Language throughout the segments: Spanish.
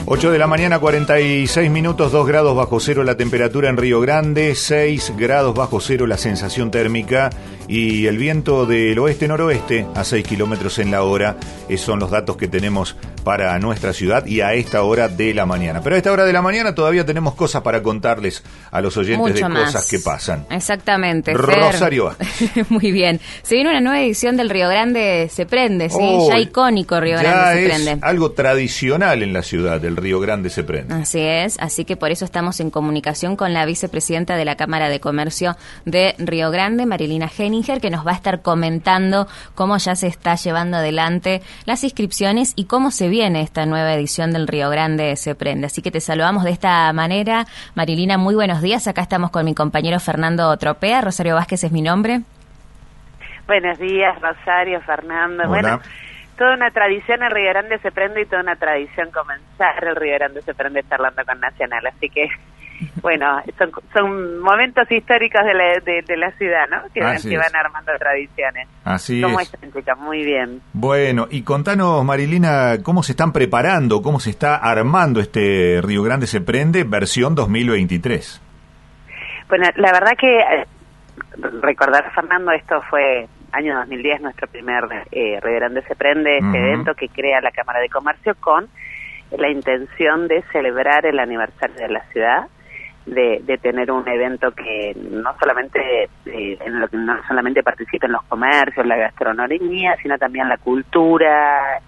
8 de la mañana, 46 minutos, 2 grados bajo cero la temperatura en Río Grande, 6 grados bajo cero la sensación térmica y el viento del oeste-noroeste a 6 kilómetros en la hora. Esos son los datos que tenemos para nuestra ciudad y a esta hora de la mañana. Pero a esta hora de la mañana todavía tenemos cosas para contarles a los oyentes mucho de más. Cosas que pasan. Exactamente. Rosario Vázquez. Muy bien. Se viene una nueva edición del Río Grande se prende, ¿sí? Ya icónico Río Grande se prende. Es algo tradicional en la ciudad, el Río Grande se prende. Así es, así que por eso estamos en comunicación con la vicepresidenta de la Cámara de Comercio de Río Grande, Marilina Henninger, que nos va a estar comentando cómo ya se está llevando adelante las inscripciones y cómo se viene esta nueva edición del Río Grande se prende. Así que te saludamos de esta manera. Marilina, muy buenos días. Acá estamos con mi compañero Fernando Tropea. Rosario Vázquez es mi nombre. Buenos días, Rosario, Fernando. Hola. Bueno, toda una tradición el Río Grande se prende y toda una tradición comenzar el Río Grande se prende charlando con Nacional. Así que, bueno, son momentos históricos de la ciudad, ¿no? Que van armando tradiciones. Así ¿Cómo es. están, chicas? Muy bien. Bueno, y contanos, Marilina, cómo se están preparando, cómo se está armando este Río Grande se prende versión 2023. Bueno, la verdad que, recordar, Fernando, esto fue año 2010, nuestro primer Río Grande se prende, este evento que crea la Cámara de Comercio con la intención de celebrar el aniversario de la ciudad, de tener un evento que no solamente en lo que no solamente participen los comercios, la gastronomía, sino también la cultura,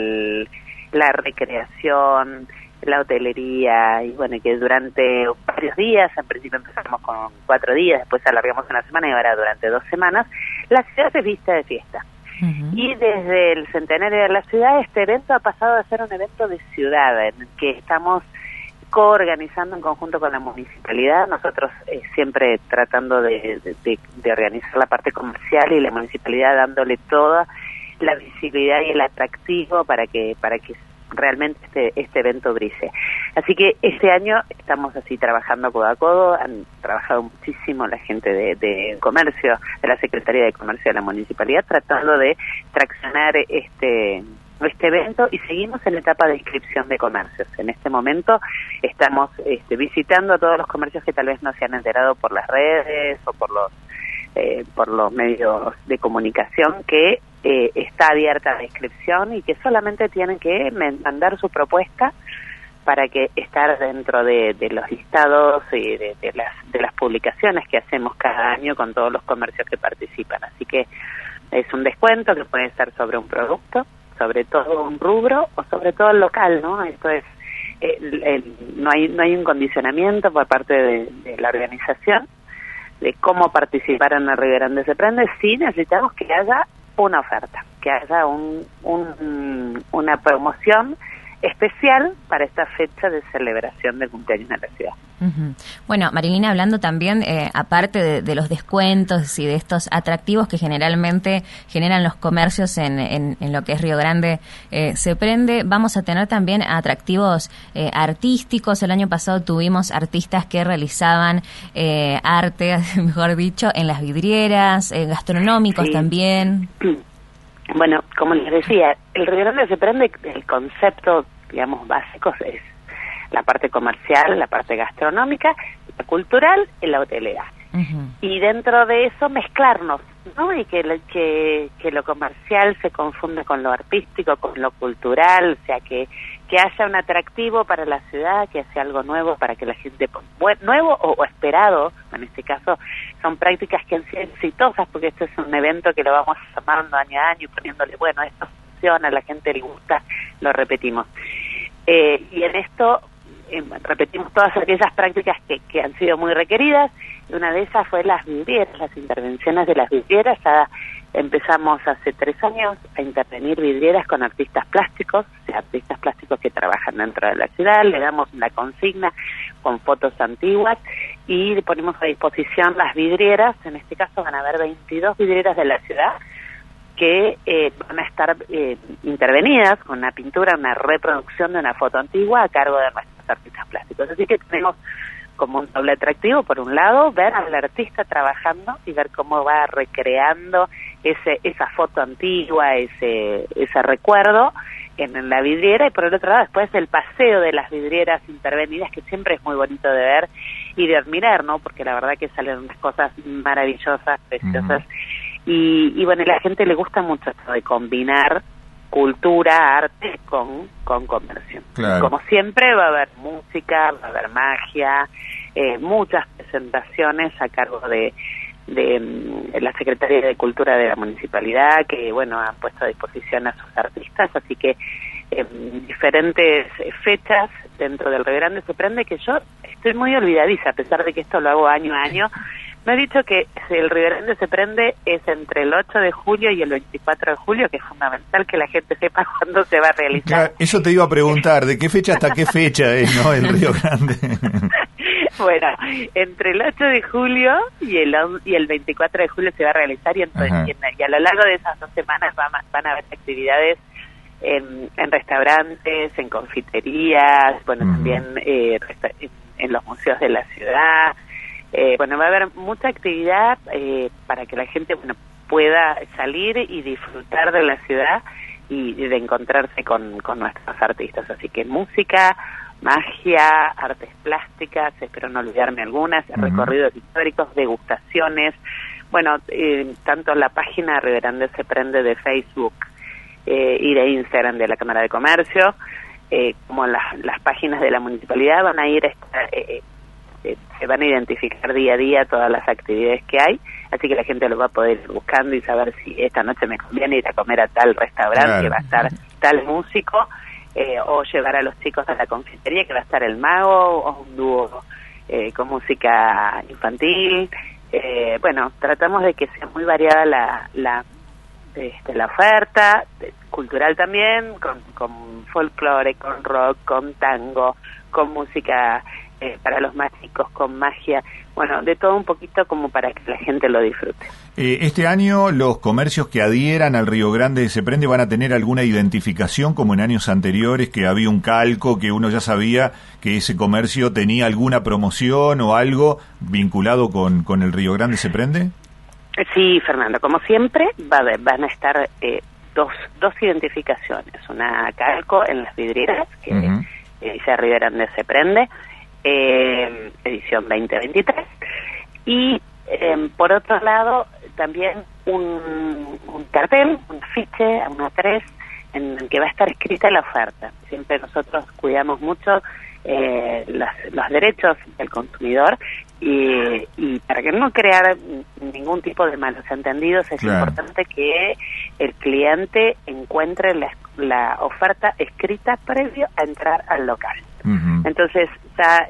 la recreación, la hotelería, y bueno, que durante varios días, en principio empezamos con 4 días, después alargamos una semana y ahora durante 2 semanas, la ciudad se viste de fiesta. Y desde el centenario de la ciudad, este evento ha pasado a ser un evento de ciudad, en el que estamos coorganizando en conjunto con la municipalidad, nosotros siempre tratando de organizar la parte comercial y la municipalidad dándole toda la visibilidad y el atractivo para que realmente este evento brille. Así que este año estamos así trabajando codo a codo, han trabajado muchísimo la gente de comercio, de la Secretaría de Comercio de la Municipalidad, tratando de traccionar este evento y seguimos en la etapa de inscripción de comercios. En este momento estamos visitando a todos los comercios que tal vez no se han enterado por las redes o por los medios de comunicación que está abierta la inscripción y que solamente tienen que mandar su propuesta para que estar dentro de los listados y de las publicaciones que hacemos cada año con todos los comercios que participan. Así que es un descuento que puede estar sobre un producto, sobre todo un rubro o sobre todo el local, ¿no? Esto es no hay un condicionamiento por parte de la organización de cómo participar en el Río Grande se prende. Sí necesitamos que haya una oferta, que haya una promoción especial para esta fecha de celebración del cumpleaños de la ciudad. Bueno, Marilina, hablando también, aparte de los descuentos y de estos atractivos que generalmente generan los comercios en lo que es Río Grande se prende, vamos a tener también atractivos artísticos. El año pasado tuvimos artistas que realizaban arte, mejor dicho, en las vidrieras, gastronómicos también. Bueno, como les decía, el Río Grande se prende, el concepto, digamos, básico es la parte comercial, la parte gastronómica, la cultural y la hotelera. Y dentro de eso mezclarnos, ¿no? Y que lo comercial se confunda con lo artístico, con lo cultural, o sea, que haya un atractivo para la ciudad, que haya algo nuevo para que la gente, nuevo o esperado, en este caso, son prácticas que han sido exitosas, porque este es un evento que lo vamos armando año a año y poniéndole, bueno, esto funciona, a la gente le gusta, lo repetimos. Y en esto repetimos todas aquellas prácticas que han sido muy requeridas, y una de esas fue las vidrieras, las intervenciones de las vidrieras. Ya empezamos hace 3 años a intervenir vidrieras con artistas plásticos, o sea, artistas plásticos que trabajan dentro de la ciudad, le damos la consigna con fotos antiguas y ponemos a disposición las vidrieras. En este caso van a haber 22 vidrieras de la ciudad que van a estar intervenidas con una pintura, una reproducción de una foto antigua a cargo de nuestros artistas plásticos. Así que tenemos como un doble atractivo, por un lado, ver al artista trabajando y ver cómo va recreando esa foto antigua, ese recuerdo, en la vidriera, y por el otro lado después el paseo de las vidrieras intervenidas, que siempre es muy bonito de ver y de admirar, ¿no? Porque la verdad que salen unas cosas maravillosas, preciosas. Y bueno, a la gente le gusta mucho esto de combinar cultura, arte con comercio. Claro. Como siempre va a haber música, va a haber magia, muchas presentaciones a cargo de la Secretaría de Cultura de la Municipalidad, que bueno, han puesto a disposición a sus artistas, así que diferentes fechas dentro del Río Grande se prende, que yo estoy muy olvidadiza, a pesar de que esto lo hago año a año. Me he dicho que el Río Grande se prende es entre el 8 de julio y el 24 de julio, que es fundamental que la gente sepa cuándo se va a realizar. Claro, eso te iba a preguntar, ¿de qué fecha hasta qué fecha es, no, el Río Grande? Bueno, entre el 8 de julio y el 24 de julio se va a realizar, y a lo largo de esas 2 semanas van a haber actividades en restaurantes, en confiterías, bueno, también en los museos de la ciudad. Bueno, va a haber mucha actividad para que la gente pueda salir y disfrutar de la ciudad y de encontrarse con nuestros artistas. Así que música, magia, artes plásticas, espero no olvidarme algunas, recorridos históricos, degustaciones. Bueno, tanto la página Río Grande se prende de Facebook y de Instagram de la Cámara de Comercio, como las páginas de la municipalidad van a ir se van a identificar día a día todas las actividades que hay, así que la gente lo va a poder ir buscando y saber si esta noche me conviene ir a comer a tal restaurante, claro, que va a estar tal músico, o llevar a los chicos a la confitería, que va a estar el mago, o un dúo con música infantil. Bueno, tratamos de que sea muy variada la oferta, cultural también, con folclore, con rock, con tango, con música para los más chicos, con magia, bueno, de todo un poquito como para que la gente lo disfrute. Este año los comercios que adhieran al Río Grande se prende van a tener alguna identificación, como en años anteriores, que había un calco, que uno ya sabía que ese comercio tenía alguna promoción o algo vinculado con el Río Grande se prende. Sí, Fernando, como siempre van a estar dos identificaciones, una calco en las vidrieras que dice Río Grande se prende, edición 2023, y por otro lado también un cartel, un afiche, un A3, en el que va a estar escrita la oferta. Siempre nosotros cuidamos mucho los derechos del consumidor, y para que no crear ningún tipo de malos entendidos es importante que el cliente encuentre la oferta escrita previo a entrar al local. Entonces ya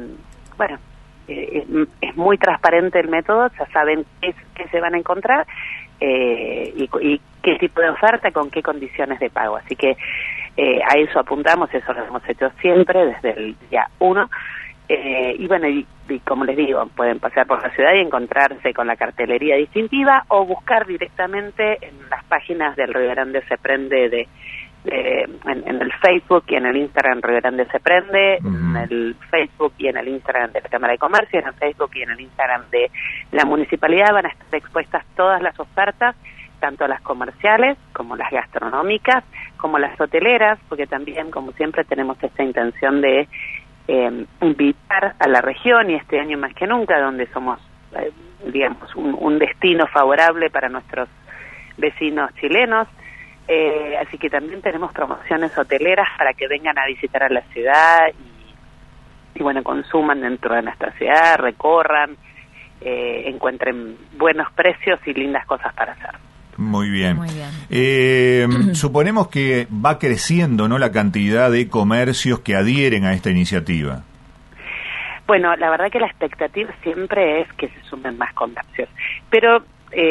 es muy transparente el método, ya saben qué se van a encontrar y qué tipo de oferta, con qué condiciones de pago. Así que a eso apuntamos, eso lo hemos hecho siempre desde el día 1. Y bueno, y como les digo, pueden pasear por la ciudad y encontrarse con la cartelería distintiva, o buscar directamente en las páginas del Río Grande se prende en el Facebook y en el Instagram Río Grande se prende, en el Facebook y en el Instagram de la Cámara de Comercio, en el Facebook y en el Instagram de la Municipalidad van a estar expuestas todas las ofertas, tanto las comerciales como las gastronómicas, como las hoteleras, porque también, como siempre, tenemos esta intención de invitar a la región, y este año más que nunca, donde somos, digamos, un destino favorable para nuestros vecinos chilenos. Así que también tenemos promociones hoteleras para que vengan a visitar a la ciudad y bueno, consuman dentro de nuestra ciudad, recorran, encuentren buenos precios y lindas cosas para hacer. Muy bien. Muy bien. Suponemos que va creciendo, ¿no?, la cantidad de comercios que adhieren a esta iniciativa. Bueno, la verdad que la expectativa siempre es que se sumen más comercios, pero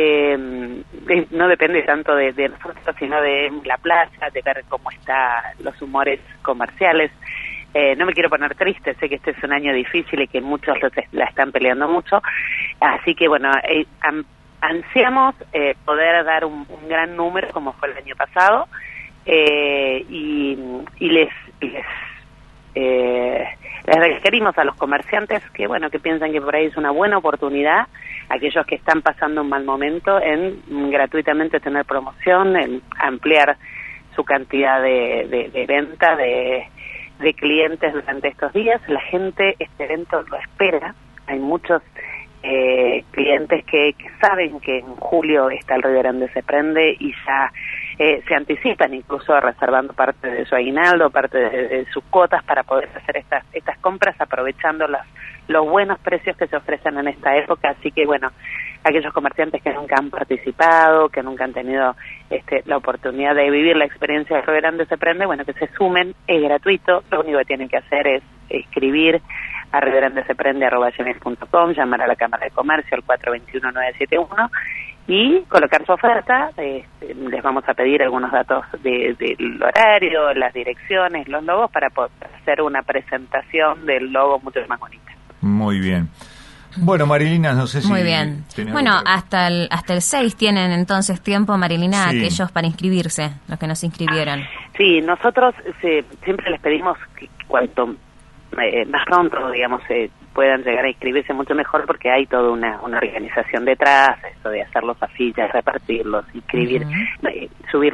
no depende tanto de nosotros, sino de la plaza, de ver cómo están los humores comerciales. No me quiero poner triste, sé que este es un año difícil y que muchos la están peleando mucho, así que bueno, ansiamos poder dar un gran número como fue el año pasado, y les requerimos a los comerciantes que bueno, que piensan que por ahí es una buena oportunidad, aquellos que están pasando un mal momento, en gratuitamente tener promoción, en ampliar su cantidad de venta de clientes durante estos días. La gente este evento lo espera. Hay muchos clientes que saben que en julio está el Río Grande Se Prende y ya se anticipan, incluso reservando parte de su aguinaldo, parte de sus cuotas para poder hacer estas compras, aprovechando los buenos precios que se ofrecen en esta época. Así que bueno, aquellos comerciantes que nunca han participado, que nunca han tenido la oportunidad de vivir la experiencia del Río Grande Se Prende, bueno, que se sumen, es gratuito. Lo único que tienen que hacer es escribir a riograndeseprende@gmail.com, llamar a la Cámara de Comercio al 421-971 y colocar su oferta. Les vamos a pedir algunos datos del horario, las direcciones, los logos, para poder hacer una presentación del logo mucho más bonita. Muy bien. Bueno, Marilina, no sé si... Muy bien. Bueno, hasta el 6 tienen entonces tiempo, Marilina, sí, aquellos para inscribirse, los que no se inscribieron. Sí, nosotros siempre les pedimos que cuanto más pronto, digamos, puedan llegar a inscribirse mucho mejor, porque hay toda una organización detrás, esto de hacer los afiches, repartirlos, inscribir, subir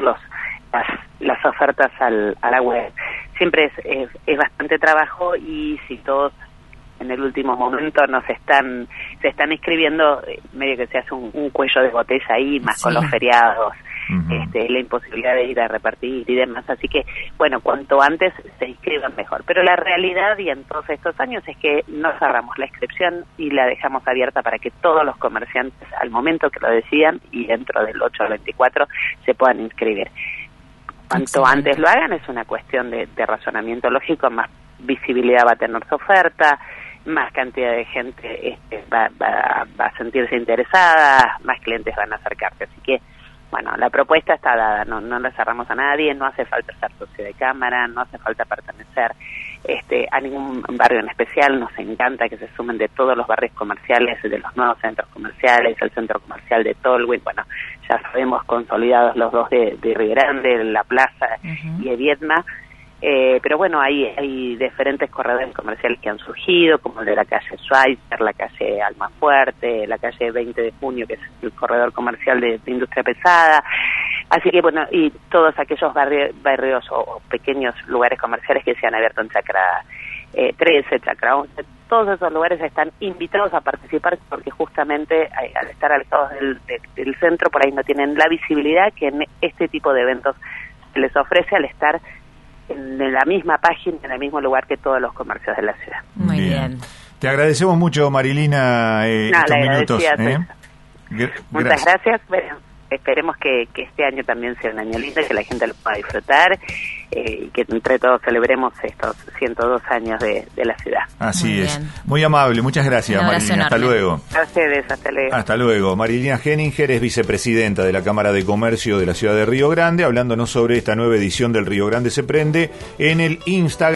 las ofertas a la web. Siempre es bastante trabajo, y si todos en el último momento se están inscribiendo, medio que se hace un cuello de botella ahí, más con los feriados, la imposibilidad de ir a repartir y demás. Así que, bueno, cuanto antes se inscriban mejor. Pero la realidad, y en todos estos años, es que no cerramos la inscripción y la dejamos abierta para que todos los comerciantes, al momento que lo decidan, y dentro del 8 al 24, se puedan inscribir. Cuanto antes lo hagan, es una cuestión de razonamiento lógico, más visibilidad va a tener su oferta, más cantidad de gente va a sentirse interesada, más clientes van a acercarse. Así que, bueno, la propuesta está dada, no le cerramos a nadie, no hace falta ser socio de cámara, no hace falta pertenecer a ningún barrio en especial. Nos encanta que se sumen de todos los barrios comerciales, de los nuevos centros comerciales, el centro comercial de Tolwyn, bueno, ya sabemos, consolidados los dos de Río Grande, La Plaza y de Viedma. Pero bueno, hay diferentes corredores comerciales que han surgido, como el de la calle Schweitzer, la calle Almafuerte, la calle 20 de Junio, que es el corredor comercial de industria pesada. Así que bueno, y todos aquellos barrios o pequeños lugares comerciales que se han abierto en Chacra 13, Chacra 11, todos esos lugares están invitados a participar, porque justamente al estar alejados del centro, por ahí no tienen la visibilidad que en este tipo de eventos se les ofrece al estar en la misma página, en el mismo lugar que todos los comercios de la ciudad. Muy bien. Te agradecemos mucho, Marilina, estos minutos. Muchas gracias. Bueno, esperemos que este año también sea un año lindo, que la gente lo pueda disfrutar, y que entre todos celebremos estos 102 años de la ciudad. Así muy es. Bien. Muy amable. Muchas gracias, Marilina. Hasta luego. A ustedes, hasta luego. Hasta luego. Marilina Henninger es vicepresidenta de la Cámara de Comercio de la ciudad de Río Grande, hablándonos sobre esta nueva edición del Río Grande Se Prende en el Instagram.